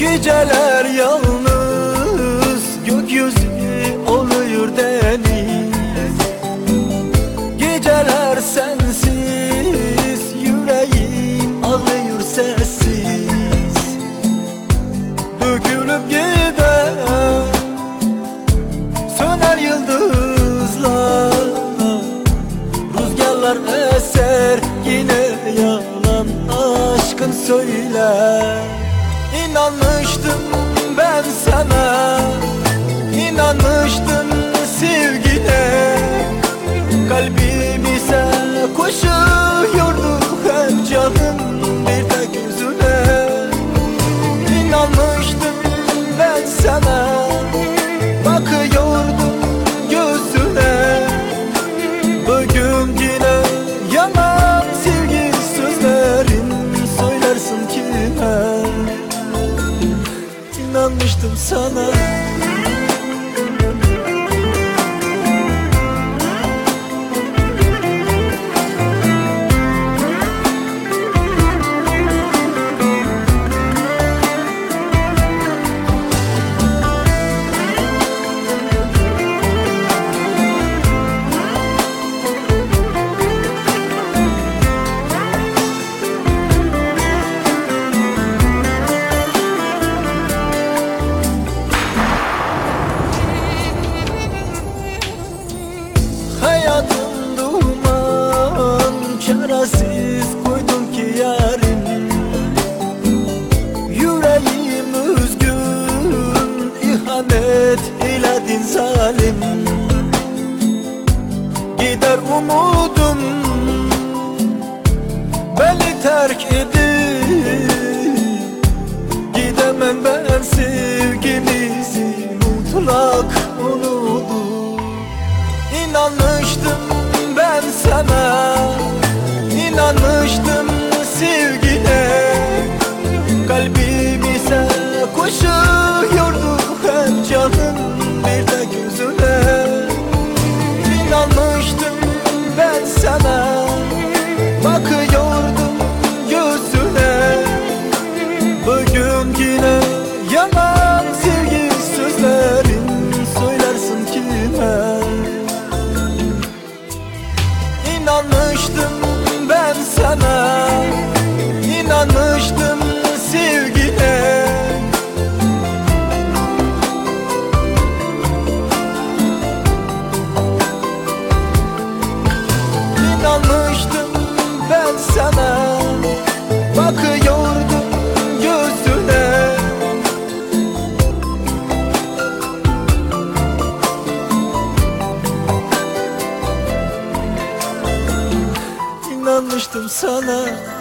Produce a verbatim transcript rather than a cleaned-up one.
Geceler yalnız, gökyüzü oluyor deniz. Geceler sensiz, yüreğim ağlıyor sessiz. Dökülüp gider söner yıldızlar. Rüzgarlar eser yine yalan aşkın söyler. İnanmıştım ben sana, inanmıştım sevgine. Kalbim ise koşuyordu hep canım bir tek yüzüne. İnanmıştım ben sana, bakıyordum gözüne. Bugün yine yalan sevgi sözlerin söylersin kime? İnanmıştım sana. Hayatım duman, çaresiz koydum ki yarim. Yüreğim üzgün, ihanet eyledin zalim. Gider umudum, beni terk edip. Gidemem ben sevgimizi mutlak unutup. İnanmıştım ben sana, inanmıştım sevgine. Kalbim ise koşuyordu hep canım bir tek yüzüne. İnanmıştım ben sana, bakıyordum gözüne. Bugün yine yalan sevgi sözlerin söylersin kime? İnanmıştım ben sana, inanmıştım sevgine. İnanmıştım ben sana, bakıyordum gözüne. İnanmıştım sana.